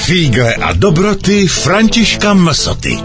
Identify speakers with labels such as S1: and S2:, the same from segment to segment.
S1: Fígle a dobroty Františka Msoty.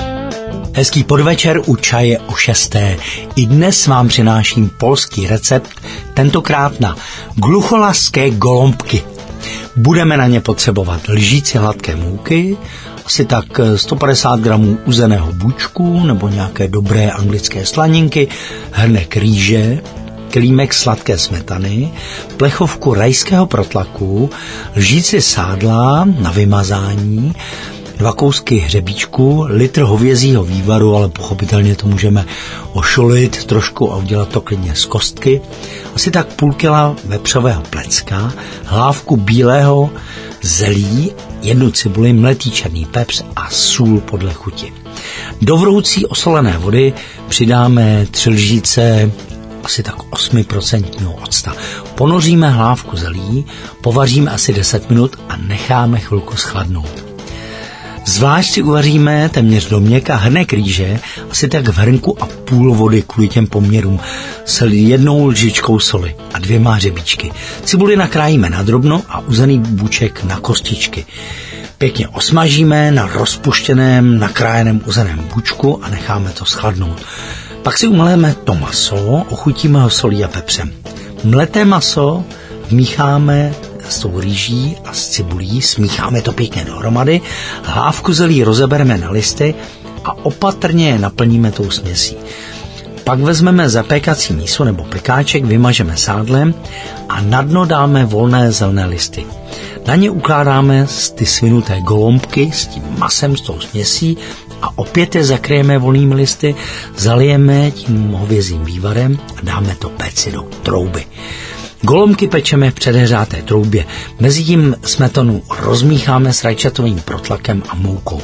S2: Hezký podvečer u čaje o 6. I dnes vám přináším polský recept, tentokrát na glucholaské golombky. Budeme na ně potřebovat lžíci hladké mouky, asi tak 150 gramů uzeného bučku nebo nějaké dobré anglické slaninky, hrnek rýže, klímek sladké smetany, plechovku rajského protlaku, lžíci sádla na vymazání, 2 kousky hřebíčku, litr hovězího vývaru, ale pochopitelně to můžeme ošolit trošku a udělat to klidně z kostky, asi tak půl kila vepřového plecka, hlávku bílého zelí, 1 cibuli, mletý černý pepř a sůl podle chuti. Do vroucí osolené vody přidáme 3 lžíce asi tak 8% octa. Ponoříme hlávku zelí, povaříme asi 10 minut a necháme chvilku schladnout. Zvlášť si uvaříme téměř do měka hrnek rýže, asi tak v hrnku a půl vody kvůli těm poměrům, s 1 lžičkou soli a 2 hřebíčky. Cibuli nakrájíme na drobno a uzený buček na kostičky. Pěkně osmažíme na rozpuštěném, nakrájeném uzeném bučku a necháme to schladnout. Pak si umaléme to maso, ochutíme ho solí a pepřem. Mleté maso vmícháme s tou rýží a s cibulí, smícháme to pěkně dohromady, hlávku zelí rozebereme na listy a opatrně je naplníme tou směsí. Pak vezmeme zapékací mísu nebo pekáček, vymažeme sádlem a na dno dáme volné zelené listy. Na ně ukládáme ty svinuté golombky s tím masem, s tou směsí a opět je zakryjeme volnými listy, zalijeme tím hovězím vývarem a dáme to péci do trouby. Golombky pečeme v předehřáté troubě, mezitím smetanu rozmícháme s rajčatovým protlakem a moukou.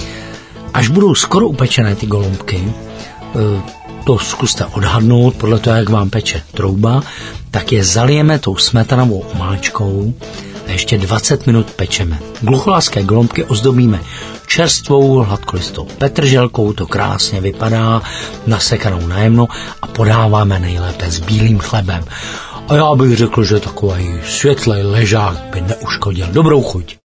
S2: Až budou skoro upečené ty golombky, to zkuste odhadnout podle toho, jak vám peče trouba, tak je zalijeme tou smetanovou omáčkou a ještě 20 minut pečeme. Glucholaské golombky ozdobíme čerstvou hladkolistou petrželkou, to krásně vypadá, nasekanou najemno a podáváme nejlépe s bílým chlebem. A já bych řekl, že takový světlej ležák by neuškodil. Dobrou chuť.